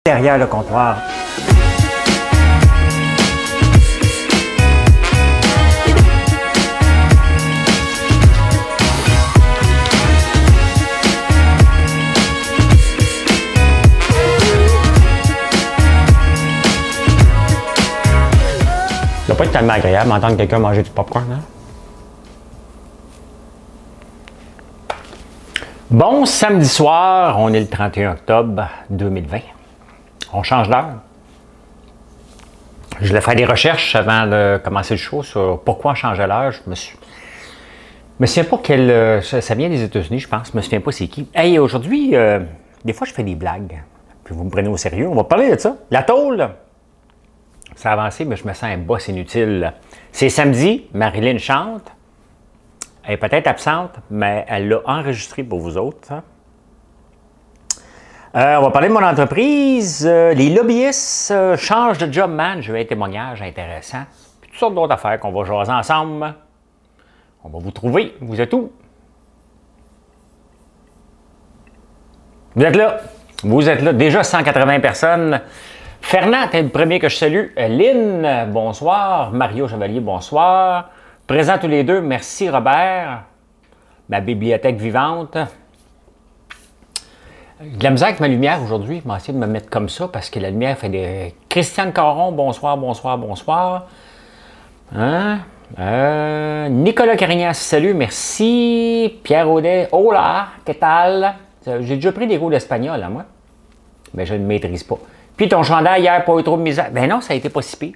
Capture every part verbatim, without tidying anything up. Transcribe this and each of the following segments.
derrière le comptoir. Ça doit pas être tellement agréable d'entendre quelqu'un manger du popcorn, hein? Bon samedi soir, on est le trente et un octobre deux mille vingt. On change d'heure. Je voulais faire des recherches avant de commencer le show sur pourquoi on changeait l'heure. Je me suis... Je me souviens pas quel... Ça vient des États-Unis, je pense. Je me souviens pas c'est qui. Hey, aujourd'hui, euh, des fois, je fais des blagues. Puis vous me prenez au sérieux. On va parler de ça. La tôle, ça a avancé, mais je me sens un boss inutile. C'est samedi, Marilyn chante. Elle est peut-être absente, mais elle l'a enregistré pour vous autres. Hein? Euh, on va parler de mon entreprise. Euh, les lobbyistes euh, changent de job, man. J'ai eu un témoignage intéressant. Puis toutes sortes d'autres affaires qu'on va jaser ensemble. On va vous trouver. Vous êtes où? Vous êtes là. Vous êtes là. Déjà cent quatre-vingts personnes. Fernand, t'es le premier que je salue. Lynn, bonsoir. Mario Chevalier, bonsoir. Présents tous les deux. Merci, Robert. Ma bibliothèque vivante. De la misère avec ma lumière aujourd'hui. Je vais essayer de me mettre comme ça parce que la lumière fait des... Christiane Caron, bonsoir, bonsoir, bonsoir. Hein? Euh, Nicolas Carignan, salut, merci. Pierre Audet, hola, que tal? J'ai déjà pris des cours d'espagnol, hein, moi. Mais je ne maîtrise pas. Puis ton chandail hier, pas eu trop de misère. Ben non, ça a été pas si pire.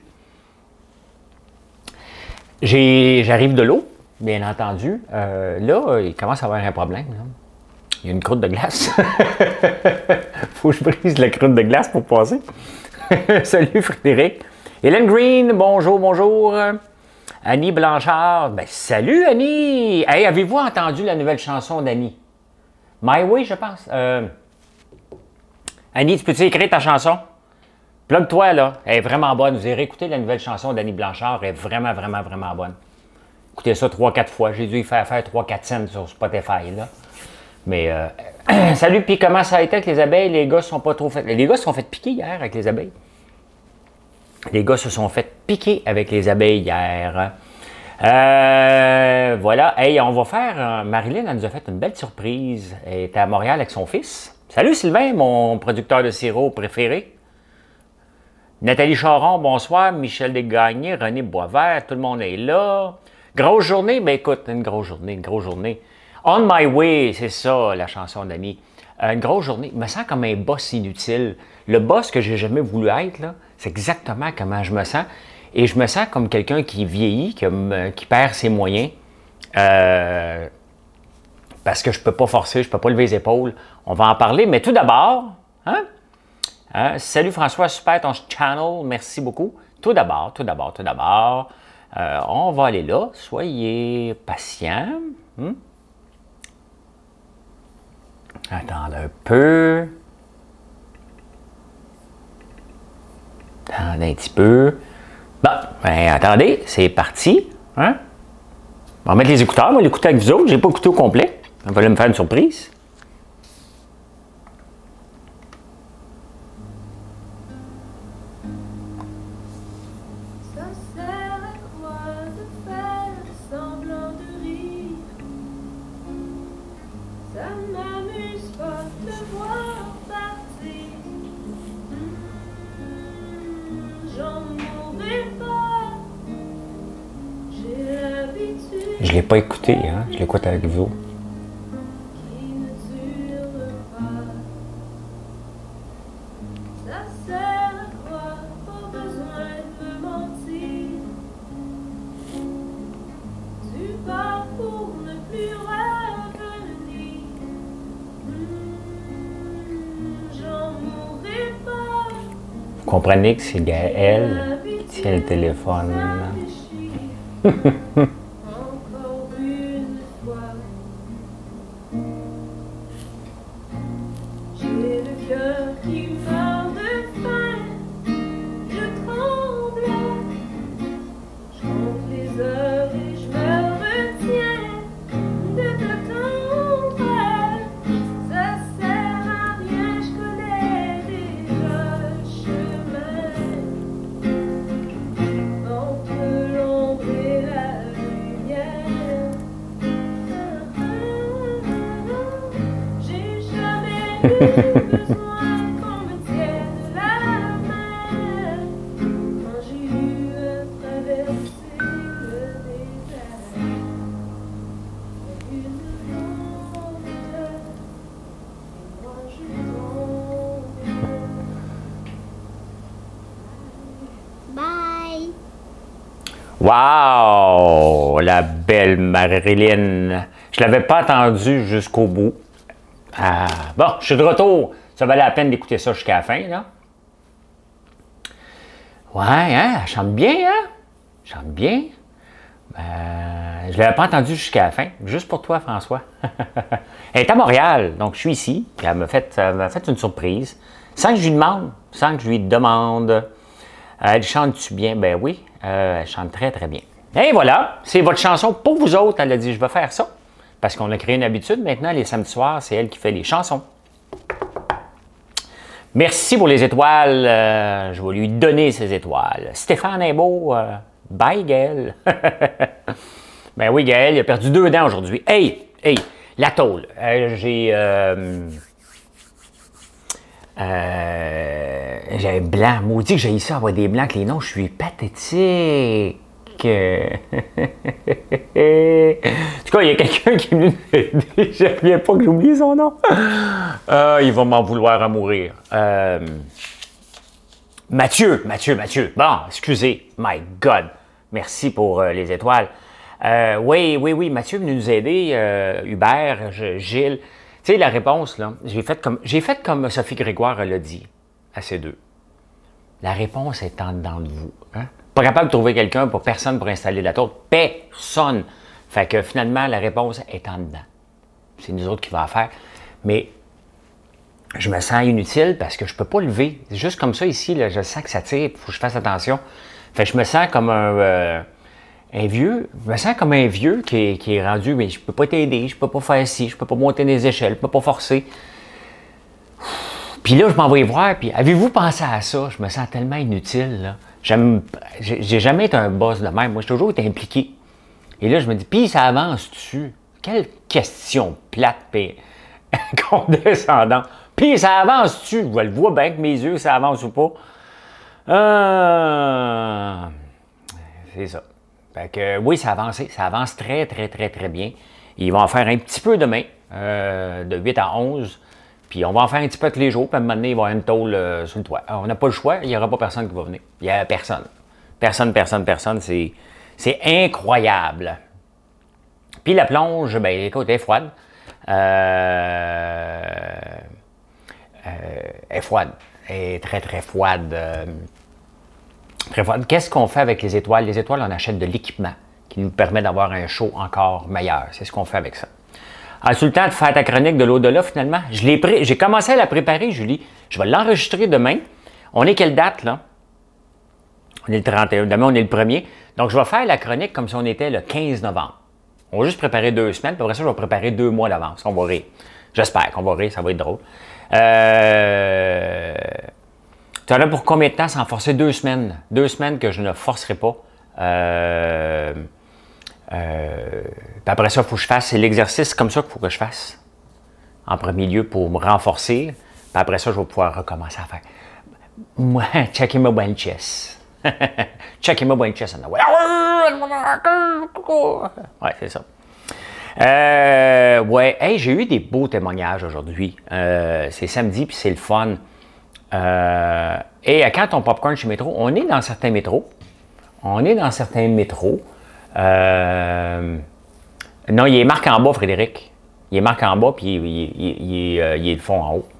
J'arrive de l'eau, bien entendu. Euh, là, il commence à avoir un problème. Là. Il y a une croûte de glace. Faut que je brise la croûte de glace pour passer. Salut Frédéric. Hélène Green, bonjour, bonjour. Annie Blanchard, ben salut Annie. Hey, avez-vous entendu la nouvelle chanson d'Annie? My Way, je pense. Euh... Annie, tu peux-tu écrire ta chanson? Plug-toi, là. Elle est vraiment bonne. Vous irez écouter la nouvelle chanson d'Annie Blanchard. Elle est vraiment, vraiment, vraiment bonne. Écoutez ça trois quatre fois. J'ai dû y faire faire trois quatre cents sur Spotify, là. Mais, euh... salut, puis comment ça a été avec les abeilles? Les gars se sont pas trop fait... Les gars se sont fait piquer hier avec les abeilles. Les gars se sont fait piquer avec les abeilles hier. Euh... Voilà. Hey, on va faire... Marilyn, elle nous a fait une belle surprise. Elle était à Montréal avec son fils. Salut Sylvain, mon producteur de sirop préféré. Nathalie Charon, bonsoir. Michel Desgagnés, René Boisvert, tout le monde est là. Grosse journée? Ben écoute, une grosse journée, une grosse journée. On My Way, c'est ça la chanson d'Annie. Une grosse journée. Je me sens comme un boss inutile. Le boss que j'ai jamais voulu être, là, c'est exactement comment je me sens. Et je me sens comme quelqu'un qui vieillit, qui, qui perd ses moyens. Euh, parce que je ne peux pas forcer, je ne peux pas lever les épaules. On va en parler, mais tout d'abord, hein? Euh, salut François, super ton channel, merci beaucoup. Tout d'abord, tout d'abord, tout d'abord, euh, on va aller là, soyez patients. Hmm? Attendez un peu. Attendez un petit peu. Bon, ben attendez, c'est parti. Hein? On va mettre les écouteurs, on va l'écouter avec vous autres, j'ai pas écouté au complet. On va me faire une surprise. Je ne l'ai pas écouté, hein? Je l'écoute avec vous. Vous comprenez que c'est Gaël qui tient le téléphone. Ça sert à rien, je connais déjà Wow! La belle Marilyn. Je ne l'avais pas entendue jusqu'au bout. Ah, bon, je suis de retour. Ça valait la peine d'écouter ça jusqu'à la fin, là. Ouais, hein? Elle chante bien, hein? Elle chante bien. Euh, je ne l'avais pas entendu jusqu'à la fin. Juste pour toi, François. Elle est à Montréal, donc je suis ici. Puis elle m'a fait, elle m'a fait une surprise. Sans que je lui demande. Sans que je lui demande. Euh, elle chante-tu bien? Ben oui, euh, elle chante très, très bien. Et voilà, c'est votre chanson pour vous autres. Elle a dit, je vais faire ça. Parce qu'on a créé une habitude. Maintenant, les samedis soirs, c'est elle qui fait les chansons. Merci pour les étoiles. Euh, je vais lui donner ces étoiles. Stéphane Imbeau, euh, bye Gaël. Ben oui, Gaël, il a perdu deux dents aujourd'hui. Hey, hey, la tôle. Euh, j'ai... Euh, euh, j'ai un blanc. Maudit que j'ai ça avoir des blancs avec les noms. Je suis pathétique. En tout cas, il y a quelqu'un qui est venu m'aider. Je ne reviens pas que j'oublie son nom. Euh, il va m'en vouloir à mourir. Euh, Mathieu, Mathieu, Mathieu. Bon, excusez. My God. Merci pour euh, les étoiles. Euh, oui, oui, oui. Mathieu est venu nous aider. Euh, Hubert, je, Gilles. Tu sais, la réponse, là, j'ai fait comme, j'ai fait comme Sophie Grégoire l'a dit à ces deux. La réponse est en dedans de vous. Hein? Pas capable de trouver quelqu'un pour personne pour installer la tour. Personne. Fait que finalement, la réponse est en dedans. C'est nous autres qui va la faire. Mais je me sens inutile parce que je ne peux pas lever. Juste comme ça ici, là, je sens que ça tire. Il faut que je fasse attention. Fait que je me sens comme un, euh, un vieux. Je me sens comme un vieux qui est, qui est rendu, mais je ne peux pas t'aider, je ne peux pas faire ci, je ne peux pas monter des échelles, je ne peux pas forcer. Puis là, je m'en vais voir, puis avez-vous pensé à ça? Je me sens tellement inutile, là. J'aime, j'ai jamais été un boss de même. Moi, j'ai toujours été impliqué. Et là, je me dis, puis ça avance-tu? Quelle question plate et condescendante. Puis ça avance-tu? Je le vois bien que mes yeux, ça avance ou pas. Euh... C'est ça. Fait que oui, ça avance. Ça avance très, très, très, très bien. Ils vont en faire un petit peu demain, euh, de huit à onze. Puis on va en faire un petit peu tous les jours, puis à un moment donné, il va y avoir une tôle euh, sur le toit. Alors, on n'a pas le choix, il n'y aura pas personne qui va venir. Il n'y a personne. Personne, personne, personne. C'est, c'est incroyable. Puis la plonge, ben écoute, elle est froide. Euh, euh, elle est froide. Elle est très, très froide. Euh, très froide. Qu'est-ce qu'on fait avec les étoiles? Les étoiles, on achète de l'équipement qui nous permet d'avoir un show encore meilleur. C'est ce qu'on fait avec ça. As-tu le temps de faire ta chronique de l'au-delà, finalement? Je l'ai pré... J'ai commencé à la préparer, Julie. Je vais l'enregistrer demain. On est quelle date, là? On est le trente et un. Demain, on est le premier. Donc, je vais faire la chronique comme si on était le quinze novembre. On va juste préparer deux semaines, puis après ça, je vais préparer deux mois d'avance. On va rire. J'espère qu'on va rire, ça va être drôle. Euh... Tu as là pour combien de temps sans forcer? Deux semaines. Deux semaines que je ne forcerai pas. Euh... Euh, puis après ça, il faut que je fasse, c'est l'exercice comme ça qu'il faut que je fasse. En premier lieu, pour me renforcer. Puis après ça, je vais pouvoir recommencer à faire. Moi, checker my bonne chess. Checker my bonne chess. Ouais, c'est ça. Euh, ouais, hey, j'ai eu des beaux témoignages aujourd'hui. Euh, c'est samedi, puis c'est le fun. Euh, et quand on popcorn chez Métro, on est dans certains métros. On est dans certains métros. Euh, non, il est marqué en bas, Frédéric. Il est marqué en bas, puis il, il, il, il, euh, il est le fond en haut.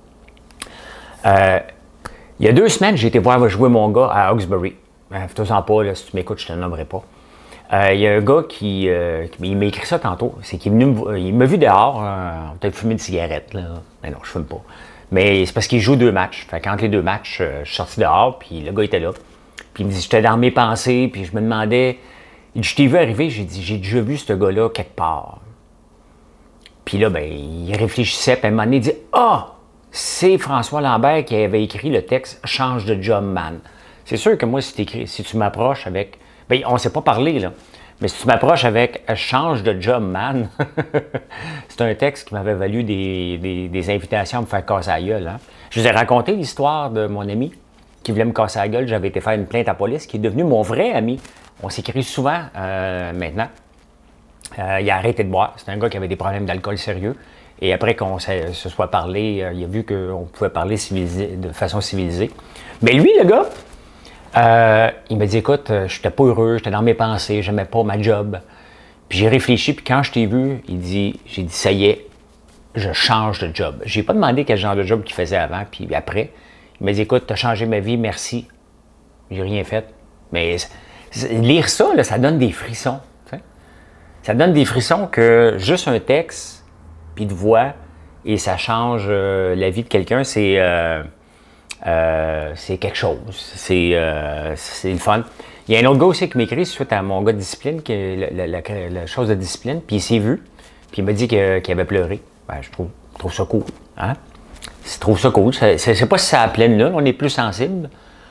Euh, il y a deux semaines, j'ai été voir jouer mon gars à Hawkesbury. Euh, Fais-toi-en pas, là, si tu m'écoutes, je ne te nommerai pas. Euh, il y a un gars qui, euh, qui il m'a écrit ça tantôt. C'est qu'il est venu me, il m'a vu dehors. Euh, on a peut-être fumé une cigarette, là. Mais non, je fume pas. Mais c'est parce qu'il joue deux matchs. Fait qu'entre les deux matchs, euh, je suis sorti dehors, puis le gars était là. Puis il me dit, j'étais dans mes pensées, puis je me demandais. Il dit, je t'ai vu arriver, j'ai dit, j'ai déjà vu ce gars-là quelque part. Puis là, ben, il réfléchissait, puis à un moment donné, il dit, ah, c'est François Lambert qui avait écrit le texte Change de job, man. C'est sûr que moi, si, écrit, si tu m'approches avec. Bien, on ne s'est pas parlé, là. Mais si tu m'approches avec Change de job, man, c'est un texte qui m'avait valu des, des, des invitations à me faire casser la gueule. Hein. Je vous ai raconté l'histoire de mon ami qui voulait me casser la gueule. J'avais été faire une plainte à la police, qui est devenu mon vrai ami. On s'écrit souvent euh, maintenant. Euh, il a arrêté de boire. C'est un gars qui avait des problèmes d'alcool sérieux. Et après qu'on se, se soit parlé, euh, il a vu qu'on pouvait parler civilisé, de façon civilisée. Mais lui, le gars, Euh, il m'a dit, écoute, je n'étais pas heureux, j'étais dans mes pensées, j'aimais pas ma job. Puis j'ai réfléchi, puis quand je t'ai vu, il dit, j'ai dit, ça y est, je change de job. J'ai pas demandé quel genre de job qu'il faisait avant, puis après. Il m'a dit, écoute, tu as changé ma vie, merci. J'ai rien fait. Mais lire ça, là, ça donne des frissons. T'sais? Ça donne des frissons que juste un texte, puis de voix, et ça change euh, la vie de quelqu'un, c'est euh, euh, c'est quelque chose. C'est euh, le fun. Il y a un autre gars aussi qui m'écrit suite à mon gars de discipline, qui est la, la, la, la chose de discipline, puis il s'est vu, puis il m'a dit qu'il qu avait pleuré. Ben, je trouve, je trouve ça cool. Hein? Je trouve ça cool. Je ne sais pas si c'est à la plaine là, on est plus sensible.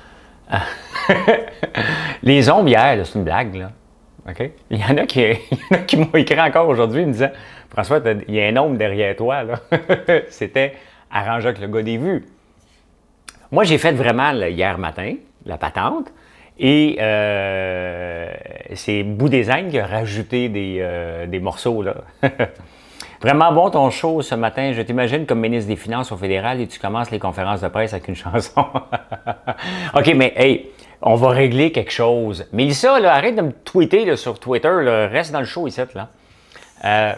Les ombres hier, c'est une blague, là. OK? Il y en a qui, qui m'ont écrit encore aujourd'hui en me disant François, il y a un ombre derrière toi, là. C'était arrangé avec le gars des vues. Moi, j'ai fait vraiment là, hier matin, la patente, et euh, c'est Bout Design qui a rajouté des, euh, des morceaux, là. Vraiment bon ton show ce matin. Je t'imagine comme ministre des Finances au fédéral et tu commences les conférences de presse avec une chanson. OK, mais hey, on va régler quelque chose. Mélissa, là, arrête de me tweeter là, sur Twitter. Là, reste dans le show ici. Là. Euh,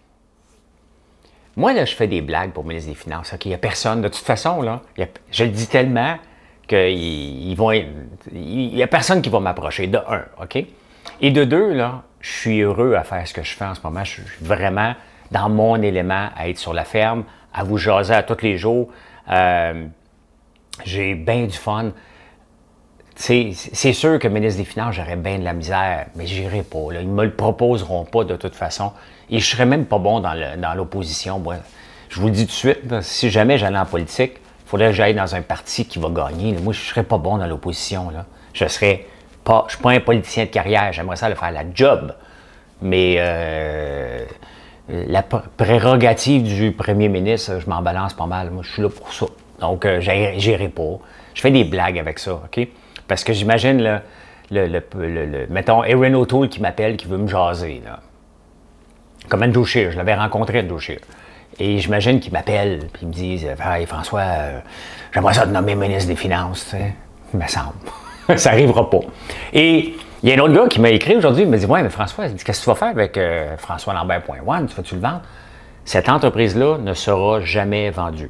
moi, là, je fais des blagues pour le ministre des Finances. OK, il n'y a personne. De toute façon, là, y a, je le dis tellement qu'il n'y a personne qui va m'approcher. De un, OK? Et de deux, là, je suis heureux à faire ce que je fais en ce moment. Je suis vraiment dans mon élément, à être sur la ferme, à vous jaser à tous les jours. Euh, j'ai bien du fun. C'est sûr que le ministre des Finances, j'aurais bien de la misère, mais j'irai pas. Là. Ils ne me le proposeront pas de toute façon. Et je ne serais même pas bon dans l'opposition, moi. Je vous le dis tout de suite, là, si jamais j'allais en politique, il faudrait que j'aille dans un parti qui va gagner. Là. Moi, je ne serais pas bon dans l'opposition. Je serais pas. Je ne suis pas un politicien de carrière. J'aimerais ça aller faire la job. Mais euh, la prérogative du premier ministre, je m'en balance pas mal. Moi, je suis là pour ça. Donc, euh, j'irai pas. Je fais des blagues avec ça, OK? Parce que j'imagine, le, le, le, le, le, mettons, Erin O'Toole qui m'appelle, qui veut me jaser, là. Comme Andrew Scheer, je l'avais rencontré, Andrew Scheer. Et j'imagine qu'il m'appelle, puis il me dit « Hey, François, euh, j'aimerais ça te nommer ministre des Finances, tu sais. » Il me semble. Ça n'arrivera pas. Et il y a un autre gars qui m'a écrit aujourd'hui, il me dit « Ouais, mais François, qu'est-ce que tu vas faire avec euh, François Lambert point one? Tu vas-tu le vendre? » Cette entreprise-là ne sera jamais vendue.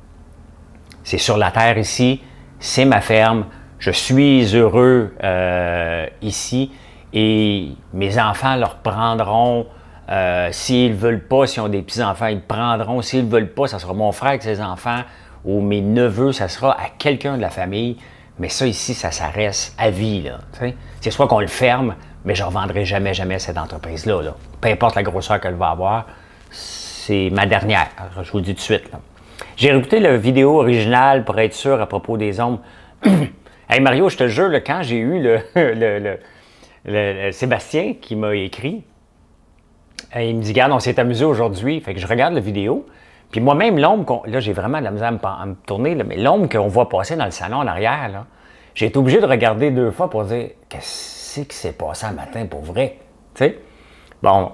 C'est sur la terre ici, c'est ma ferme, je suis heureux euh, ici et mes enfants leur prendront, euh, s'ils ne veulent pas, s'ils ont des petits-enfants, ils prendront, s'ils ne veulent pas, ça sera mon frère avec ses enfants ou mes neveux, ça sera à quelqu'un de la famille, mais ça ici, ça s'arrête à vie, là. C'est soit qu'on le ferme, mais je ne revendrai jamais, jamais cette entreprise-là, là. Peu importe la grosseur qu'elle va avoir, c'est ma dernière, je vous le dis tout de suite, là. J'ai réécouté la vidéo originale pour être sûr à propos des ombres. Hey Mario, je te jure, là, quand j'ai eu le, le, le, le, le Sébastien qui m'a écrit, il me dit, regarde, on s'est amusé aujourd'hui. Fait que je regarde la vidéo. Puis moi-même, l'ombre, là, j'ai vraiment de la misère à me, à me tourner, là, mais l'ombre qu'on voit passer dans le salon en arrière, là, j'ai été obligé de regarder deux fois pour dire, qu'est-ce qui s'est passé un matin pour vrai? Tu sais? Bon.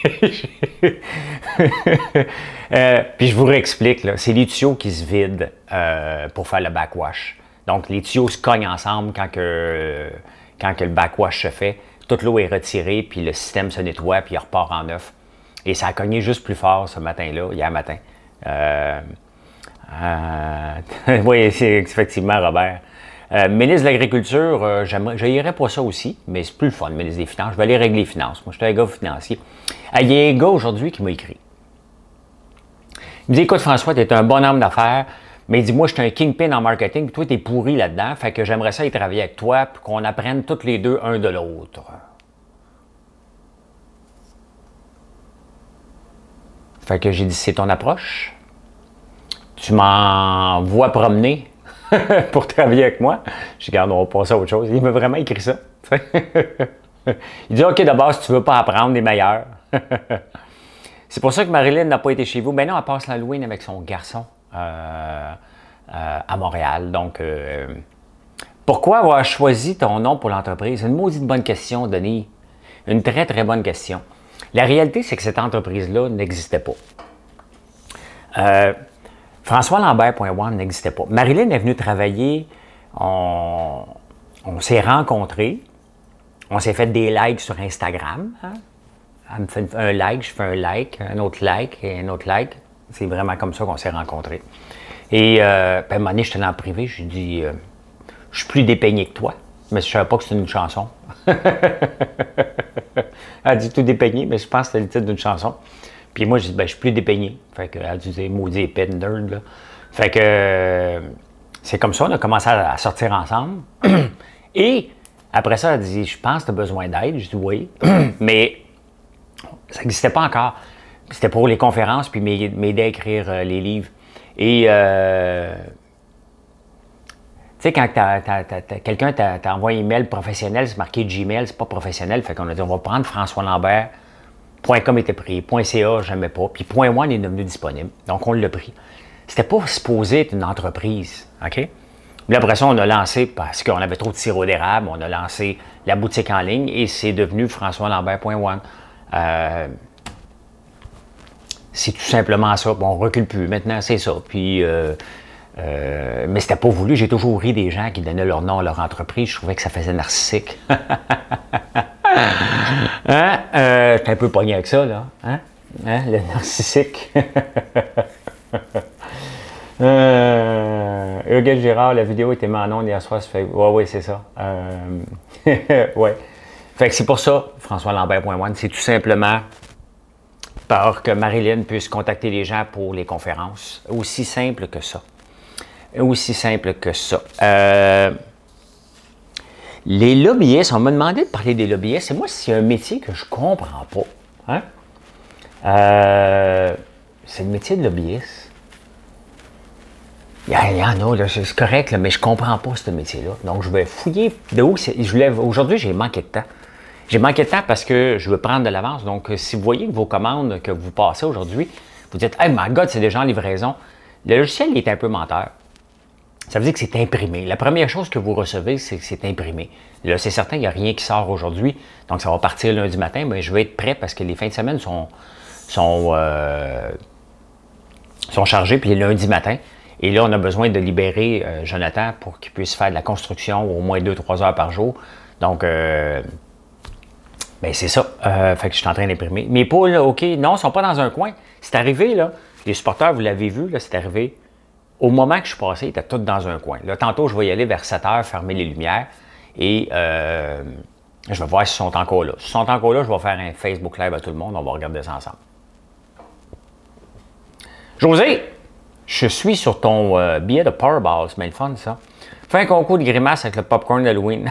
euh, puis je vous réexplique, c'est les tuyaux qui se vident euh, pour faire le backwash. Donc, les tuyaux se cognent ensemble quand, que, quand que le backwash se fait. Toute l'eau est retirée, puis le système se nettoie, puis il repart en neuf. Et ça a cogné juste plus fort ce matin-là, hier matin. Euh, euh, oui, c'est effectivement Robert. Euh, ministre de l'Agriculture, euh, je pas ça aussi, mais c'est plus le fun, ministre des Finances. Je vais aller régler les finances. Moi, je suis un gars financier. Ah, il y a un gars aujourd'hui qui m'a écrit. Il me dit, écoute François, tu es un bon homme d'affaires, mais il dit, moi, je suis un kingpin en marketing, puis toi, tu es pourri là-dedans, fait que j'aimerais ça y travailler avec toi, pour qu'on apprenne tous les deux un de l'autre. Fait que j'ai dit, c'est ton approche. Tu m'envoies promener pour travailler avec moi. Je dis, regarde, on va passer à autre chose. Il m'a vraiment écrit ça. Il dit, OK, d'abord, si tu ne veux pas apprendre, les meilleurs. C'est pour ça que Marilyn n'a pas été chez vous. Ben non, elle passe l'Halloween avec son garçon euh, euh, à Montréal. Donc, euh, pourquoi avoir choisi ton nom pour l'entreprise? Une maudite bonne question, Denis. Une très, très bonne question. La réalité, c'est que cette entreprise-là n'existait pas. Euh, François Lambert point one n'existait pas. Marilyn est venue travailler, on, on s'est rencontrés. On s'est fait des likes sur Instagram. Hein? Elle me fait un like, je fais un like, un autre like et un autre like. C'est vraiment comme ça qu'on s'est rencontrés. Et euh, puis à un moment donné, j'étais dans le privé, je lui dis euh, je suis plus dépeigné que toi. Mais je ne savais pas que c'était une chanson. Elle dit tout dépeigné, mais je pense que c'était le titre d'une chanson. Puis moi, je dis, ben, je suis plus dépeigné. Fait que, elle disait, maudit épais de nerd, là. Fait que, euh, c'est comme ça, on a commencé à, à sortir ensemble. Et après ça, elle dit, je pense que tu as besoin d'aide. Je dis, oui. Mais ça n'existait pas encore. C'était pour les conférences, puis m'aider à écrire euh, les livres. Et, euh, tu sais, quand t'as, t'as, t'as, t'as, quelqu'un t'a, t'a envoyé un email professionnel, c'est marqué Gmail, c'est pas professionnel. Fait qu'on a dit, on va prendre François Lambert. .com était pris, .ca, j'aimais pas, puis .one est devenu disponible. Donc, on l'a pris. C'était pas supposé être une entreprise, OK? Mais après ça, on a lancé, parce qu'on avait trop de sirop d'érable, on a lancé la boutique en ligne et c'est devenu François Lambert .one. Euh, c'est tout simplement ça. Bon, on recule plus. Maintenant, c'est ça. Puis, euh, euh, mais c'était pas voulu. J'ai toujours ri des gens qui donnaient leur nom à leur entreprise. Je trouvais que ça faisait narcissique. Hein? Euh, J'étais un peu pogné avec ça, là. Hein? Hein? Le narcissique. euh, Hugues Girard, la vidéo était mise en ondes hier soir. Fait... Ouais, oui, c'est ça. Euh... ouais. Fait que c'est pour ça, François Lambert .one, c'est tout simplement pour que Marilyn puisse contacter les gens pour les conférences. Aussi simple que ça. Aussi simple que ça. Euh... Les lobbyistes, on m'a demandé de parler des lobbyistes. Et moi, c'est un métier que je ne comprends pas. Hein? Euh, c'est le métier de lobbyiste. Il y, il y en a, là, c'est correct, là, mais je ne comprends pas ce métier-là. Donc, je vais fouiller de où c'est. Je lève. Aujourd'hui, j'ai manqué de temps. J'ai manqué de temps parce que je veux prendre de l'avance. Donc, si vous voyez que vos commandes que vous passez aujourd'hui, vous dites « Hey, my God, c'est déjà en livraison », le logiciel il est un peu menteur. Ça veut dire que c'est imprimé. La première chose que vous recevez, c'est que c'est imprimé. Là, c'est certain, il n'y a rien qui sort aujourd'hui. Donc, ça va partir lundi matin. Mais je vais être prêt parce que les fins de semaine sont, sont, euh, sont chargées. Puis les lundis matin. Et là, on a besoin de libérer euh, Jonathan pour qu'il puisse faire de la construction au moins deux trois heures par jour. Donc, euh, ben c'est ça. Euh, fait que je suis en train d'imprimer. Mes poules, là, OK, non, ils ne sont pas dans un coin. C'est arrivé, là. Les supporters, vous l'avez vu, là, c'est arrivé. Au moment que je suis passé, ils étaient tous dans un coin. Là, tantôt, je vais y aller vers sept heures, fermer les lumières, et euh, je vais voir s'ils sont encore là. S'ils sont encore là, je vais faire un Facebook Live à tout le monde, on va regarder ça ensemble. José, je suis sur ton euh, billet de Powerball, c'est bien le fun, ça. Fais un concours de grimaces avec le popcorn d'Halloween.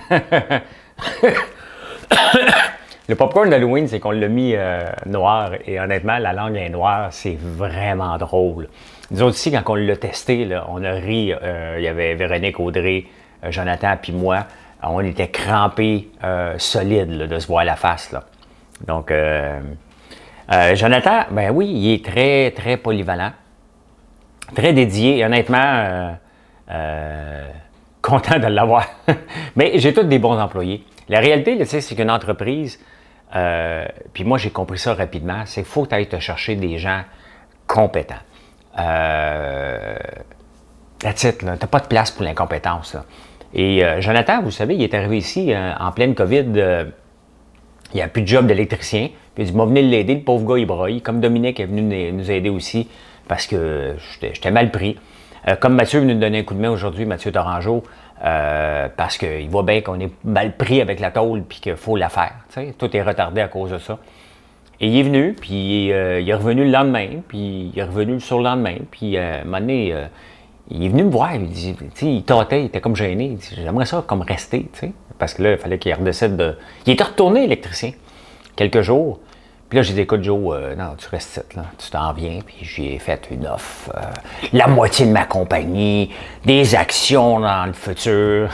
Le popcorn d'Halloween, c'est qu'on l'a mis euh, noir, et honnêtement, la langue est noire, c'est vraiment drôle. Nous autres ici, quand on l'a testé, là, on a ri, euh, il y avait Véronique, Audrey, euh, Jonathan, puis moi, on était crampés, euh, solides, là, de se voir la face, là. Donc, euh, euh, Jonathan, ben oui, il est très, très polyvalent, très dédié, et honnêtement, euh, euh, content de l'avoir. Mais j'ai tous des bons employés. La réalité, c'est qu'une entreprise, euh, puis moi, j'ai compris ça rapidement, c'est qu'il faut que tu ailles te chercher des gens compétents. Euh, that's it, là. T'as pas de place pour l'incompétence, là. Et euh, Jonathan, vous savez, il est arrivé ici euh, en pleine COVID, euh, il n'y a plus de job d'électricien, puis il dit, moi, venez l'aider, le pauvre gars, il broye, comme Dominique est venu nous aider aussi, parce que j'étais mal pris. Euh, comme Mathieu est venu nous donner un coup de main aujourd'hui, Mathieu Torangeau, euh, parce qu'il voit bien qu'on est mal pris avec la tôle, puis qu'il faut la faire, t'sais. Tout est retardé à cause de ça. Et il est venu, puis euh, il est revenu le lendemain, puis il est revenu le surlendemain, puis euh, à un moment donné, euh, il est venu me voir, il dit, tu sais, il tâtait, il était comme gêné, il dit, j'aimerais ça comme rester, tu sais, parce que là, il fallait qu'il redécide de... Il était retourné électricien, quelques jours, puis là, j'ai dit, écoute, Joe, euh, non, tu restes ici, là, tu t'en viens, puis j'ai fait une offre, euh, la moitié de ma compagnie, des actions dans le futur.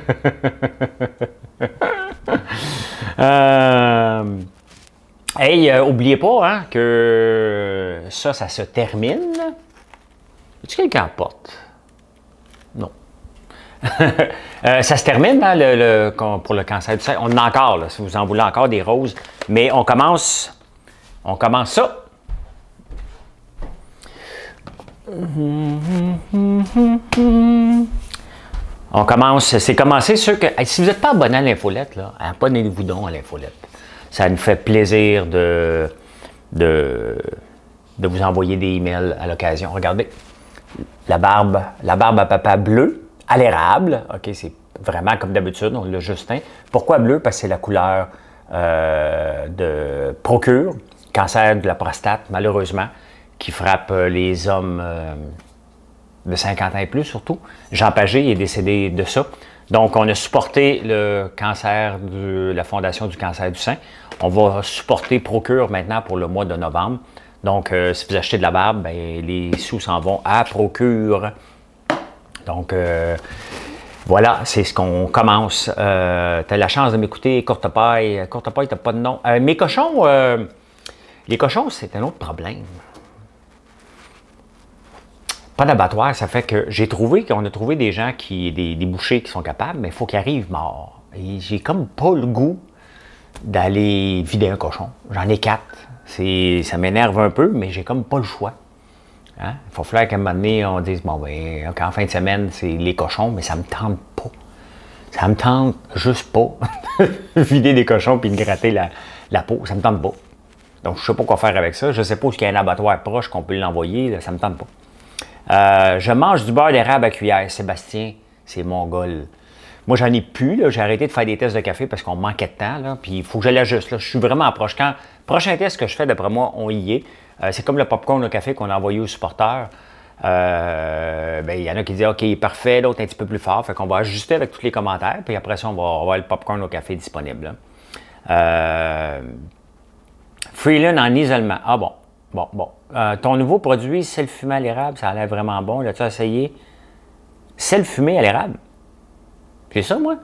euh... Hey, euh, oubliez pas hein, que ça, ça se termine. Est-ce que quelqu'un porte? Non. euh, ça se termine hein, le, le, pour le cancer du sein. On en a encore, là, si vous en voulez encore des roses. Mais on commence, on commence ça. On commence, c'est commencé ceux que, si vous n'êtes pas abonné à l'infolette, là, abonnez-vous donc à l'infolette. Ça nous fait plaisir de, de, de vous envoyer des emails à l'occasion. Regardez, la barbe, la barbe à papa bleue, à l'érable. OK, c'est vraiment comme d'habitude, on l'a Justin. Pourquoi bleu? Parce que c'est la couleur euh, de procure, cancer de la prostate, malheureusement, qui frappe les hommes euh, de cinquante ans et plus, surtout. Jean Pagé est décédé de ça. Donc, on a supporté le cancer de la Fondation du cancer du sein. On va supporter Procure maintenant pour le mois de novembre. Donc, euh, si vous achetez de la barbe, ben, les sous s'en vont à Procure. Donc, euh, voilà, c'est ce qu'on commence. Euh, tu as la chance de m'écouter, Courte Paille. Courte Paille, tu n'as pas de nom. Euh, mes cochons, euh, les cochons, c'est un autre problème. Pas d'abattoir, ça fait que j'ai trouvé qu'on a trouvé des gens, qui, des, des bouchers qui sont capables, mais il faut qu'ils arrivent morts. Et j'ai comme pas le goût d'aller vider un cochon. J'en ai quatre. C'est, ça m'énerve un peu, mais j'ai comme pas le choix. Hein? Il faut falloir qu'à un moment donné, on dise, bon, ben, en fin de semaine, c'est les cochons, mais ça me tente pas. Ça me tente juste pas. Vider des cochons puis de gratter la, la peau, ça me tente pas. Donc, je sais pas quoi faire avec ça. Je sais pas s'il y a un abattoir proche qu'on peut l'envoyer, là, ça me tente pas. Euh, je mange du beurre d'érable à cuillère. Sébastien, c'est mongol. Moi, j'en ai plus. J'ai arrêté de faire des tests de café parce qu'on manquait de temps. Là, puis il faut que je l'ajuste. Là. Je suis vraiment proche. Quand prochain test que je fais, d'après moi, on y est. Euh, c'est comme le popcorn au café qu'on a envoyé aux supporters. Euh, ben, il y en a qui disent OK, il est parfait, l'autre un petit peu plus fort. Fait qu'on va ajuster avec tous les commentaires. Puis après ça, on va avoir le popcorn au café disponible. Euh, Freeland en isolement. Ah bon. Bon, bon. Euh, ton nouveau produit, sel fumé à l'érable, ça a l'air vraiment bon. L'as-tu essayé? Sel fumé à l'érable? C'est ça, moi?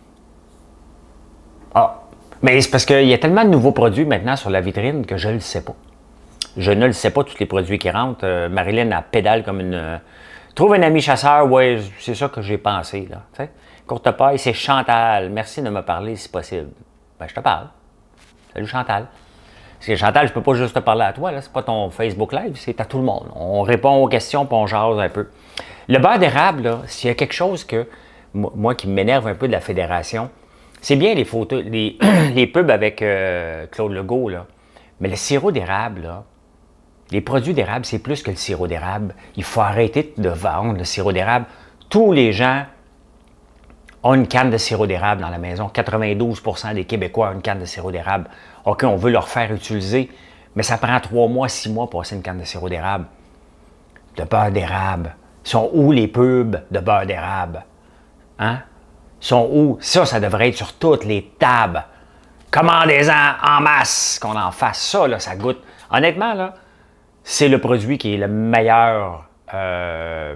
Ah! Mais c'est parce qu'il y a tellement de nouveaux produits maintenant sur la vitrine que je ne le sais pas. Je ne le sais pas, tous les produits qui rentrent. Euh, Marilyn, elle pédale comme une... Euh, trouve un ami chasseur, ouais, c'est ça que j'ai pensé, là. T'sais? Courte paille, c'est Chantal. Merci de me parler si possible. Ben, je te parle. Salut, Chantal. Parce que Chantal, je ne peux pas juste te parler à toi, là. C'est pas ton Facebook Live, c'est à tout le monde. On répond aux questions, puis on jase un peu. Le beurre d'érable, là, s'il y a quelque chose que, moi, qui m'énerve un peu de la fédération, c'est bien les photos, les, les pubs avec euh, Claude Legault, là. Mais le sirop d'érable, là, les produits d'érable, c'est plus que le sirop d'érable. Il faut arrêter de vendre le sirop d'érable. Tous les gens ont une canne de sirop d'érable dans la maison. quatre-vingt-douze pour cent des Québécois ont une canne de sirop d'érable. OK, on veut leur faire utiliser, mais ça prend trois mois, six mois pour passer une canne de sirop d'érable. De beurre d'érable. Ils sont où les pubs de beurre d'érable? Hein? Ils sont où? Ça, ça devrait être sur toutes les tables. Commandez-en en masse, qu'on en fasse ça, là, ça goûte. Honnêtement, là, c'est le produit qui est le meilleur. Euh...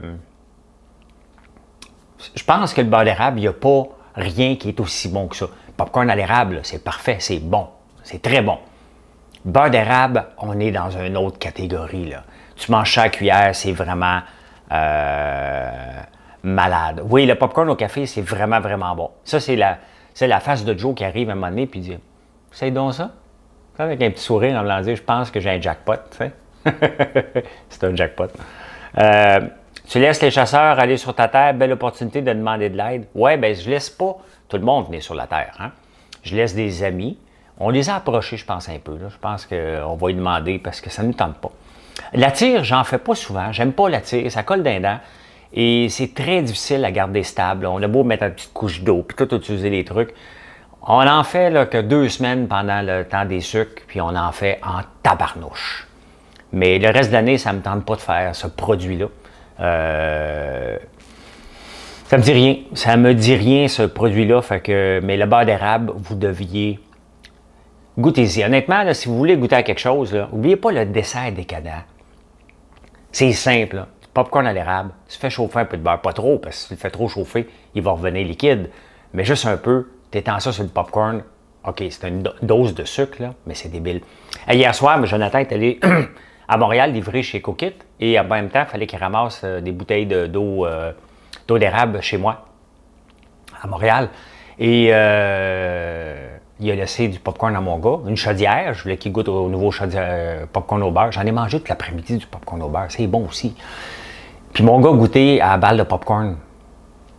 Je pense que le beurre d'érable, il n'y a pas rien qui est aussi bon que ça. Popcorn à l'érable, c'est parfait, c'est bon. C'est très bon. Beurre d'érable, on est dans une autre catégorie, là. Tu manges ça à cuillère, c'est vraiment euh, malade. Oui, le popcorn au café, c'est vraiment, vraiment bon. Ça, c'est la, c'est la face de Joe qui arrive à un moment donné et dit « C'est donc ça? » Avec un petit sourire en me disant « Je pense que j'ai un jackpot. » tu sais. C'est un jackpot. Euh, tu laisses les chasseurs aller sur ta terre, belle opportunité de demander de l'aide. Oui, bien, je laisse pas tout le monde venir sur la terre. Hein? Je laisse des amis. On les a approchés, je pense, un peu. Là. Je pense qu'on va y demander parce que ça ne nous tente pas. La tire, j'en fais pas souvent. J'aime pas la tire. Ça colle d'un dent. Et c'est très difficile à garder stable. On a beau mettre une petite couche d'eau, puis tout utiliser les trucs. On en fait là, que deux semaines pendant le temps des sucres, puis on en fait en tabarnouche. Mais le reste de l'année, ça ne me tente pas de faire ce produit-là. Euh... Ça me dit rien. Ça me dit rien, ce produit-là. Fait que... Mais le beurre d'érable, vous deviez goûtez-y. Honnêtement, là, si vous voulez goûter à quelque chose, n'oubliez pas le dessert décadent. C'est simple. Là. Popcorn à l'érable. Tu fais chauffer un peu de beurre. Pas trop, parce que si tu le fais trop chauffer, il va revenir liquide. Mais juste un peu. Tu étends ça sur le popcorn. OK, c'est une do dose de sucre, là, mais c'est débile. Et hier soir, Jonathan est allé à Montréal livrer chez Cookit. Et en même temps, il fallait qu'il ramasse euh, des bouteilles d'eau euh, d'eau d'érable chez moi, à Montréal. Et euh, il a laissé du popcorn à mon gars, une chaudière. Je voulais qu'il goûte au nouveau chaudière, popcorn au beurre. J'en ai mangé toute l'après-midi du popcorn au beurre. C'est bon aussi. Puis mon gars a goûté à la balle de popcorn.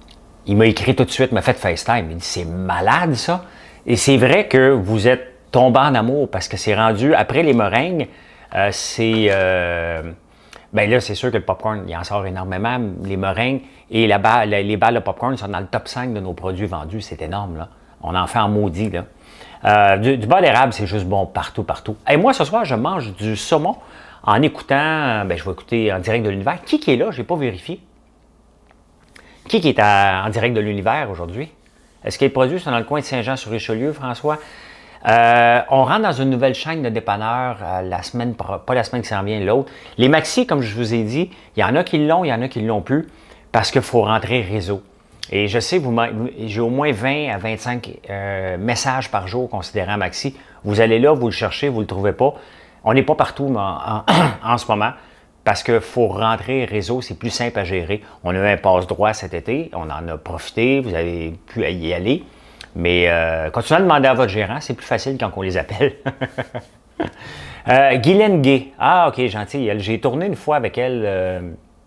il m'a écrit tout de suite, m'a fait FaceTime. Il dit, c'est malade ça. Et c'est vrai que vous êtes tombé en amour parce que c'est rendu, après les meringues, euh, c'est... Euh, ben là, c'est sûr que le popcorn, il en sort énormément. Les meringues et la balle, les balles de popcorn sont dans le top cinq de nos produits vendus. C'est énorme, là. On en fait en maudit, là. Euh, du, du beurre d'érable, c'est juste bon partout, partout. Et moi, ce soir, je mange du saumon en écoutant, ben, je vais écouter en direct de l'univers. Qui qui est là? Je n'ai pas vérifié. Qui qui est à, en direct de l'univers aujourd'hui? Est-ce qu'il est produit dans le coin de Saint-Jean-sur-Richelieu, François? Euh, on rentre dans une nouvelle chaîne de dépanneurs euh, la semaine, pas la semaine qui s'en vient, l'autre. Les maxi, comme je vous ai dit, il y en a qui l'ont, il y en a qui ne l'ont plus, parce qu'il faut rentrer réseau. Et je sais, vous, j'ai au moins vingt à vingt-cinq euh, messages par jour considérant maxi. Vous allez là, vous le cherchez, vous ne le trouvez pas. On n'est pas partout en, en, en ce moment, parce qu'il faut rentrer réseau, c'est plus simple à gérer. On a eu un passe-droit cet été, on en a profité, vous avez pu y aller. Mais euh, continuez à demander à votre gérant, c'est plus facile quand on les appelle. euh, Guylaine Gay. Ah, OK, gentil. J'ai tourné une fois avec elle. Euh,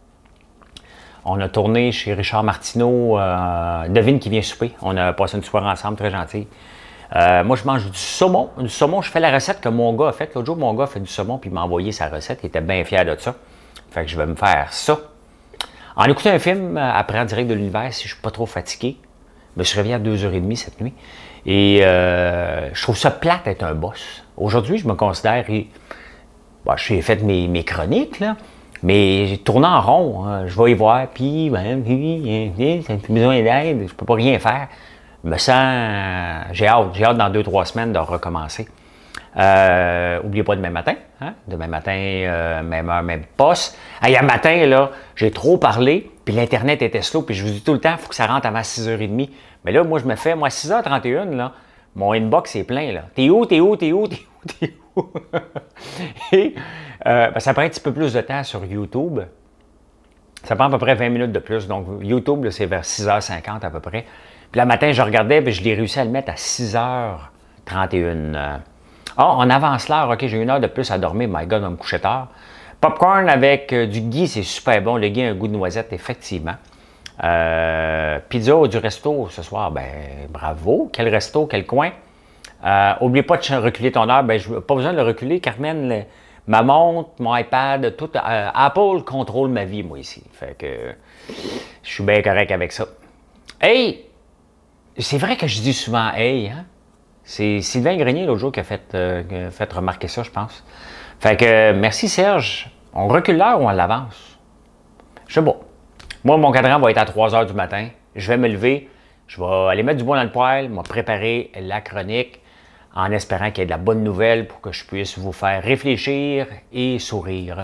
on a tourné chez Richard Martineau. Euh, devine qui vient souper. On a passé une soirée ensemble, très gentil. Euh, moi, je mange du saumon. Du saumon, je fais la recette que mon gars a faite. L'autre jour, mon gars a fait du saumon puis il m'a envoyé sa recette. Il était bien fier de ça. Fait que je vais me faire ça. En écoutant un film, après en direct de l'univers, si je ne suis pas trop fatigué, je me suis réveillé à deux heures trente cette nuit. Et euh, je trouve ça plate d'être un boss. Aujourd'hui, je me considère... Et, bon, j'ai fait mes, mes chroniques, là, mais j'ai tourné en rond. Hein. Je vais y voir, puis... Ben, puis, ça plus besoin d'aide, je peux pas rien faire. Je me sens... J'ai hâte. J'ai hâte dans deux, trois semaines de recommencer. Euh, oubliez pas demain matin. Hein? Demain matin, euh, même heure, même poste. Hey, un matin, là, j'ai trop parlé, puis l'Internet était slow, puis je vous dis tout le temps, il faut que ça rentre avant six heures trente. Mais là, moi, je me fais, moi, six heures trente et une, là, mon inbox est plein, là. T'es où, t'es où, t'es où, t'es où, t'es où? Et euh, ben, ça prend un petit peu plus de temps sur YouTube. Ça prend à peu près vingt minutes de plus. Donc, YouTube, c'est vers six heures cinquante à peu près. Puis le matin, je regardais, puis je l'ai réussi à le mettre à six heures trente et une. Ah, on avance l'heure. OK, j'ai une heure de plus à dormir. My God, on va me coucher tard. Popcorn avec euh, du ghee, c'est super bon. Le ghee a un goût de noisette, effectivement. Euh, pizza du resto ce soir, ben bravo. Quel resto, quel coin. Euh, Oublie pas de reculer ton heure. Ben, je n'ai pas besoin de le reculer. Carmen, le, ma montre, mon iPad, tout. Euh, Apple contrôle ma vie, moi, ici. Fait que je suis bien correct avec ça. Hey! C'est vrai que je dis souvent hey, hein? C'est Sylvain Grenier l'autre jour qui a fait, euh, qui a fait remarquer ça, je pense. Fait que euh, merci Serge. On recule l'heure ou on l'avance? Je sais pas. Moi, mon cadran va être à trois heures du matin. Je vais me lever. Je vais aller mettre du bois dans le poêle, me préparer la chronique en espérant qu'il y ait de la bonne nouvelle pour que je puisse vous faire réfléchir et sourire.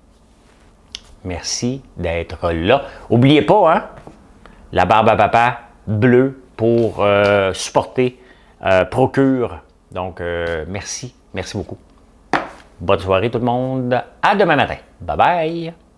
Merci d'être là. N'oubliez pas, hein? La barbe à papa bleue pour euh, supporter euh, Procure. Donc, euh, merci. Merci beaucoup. Bonne soirée tout le monde. À demain matin. Bye bye.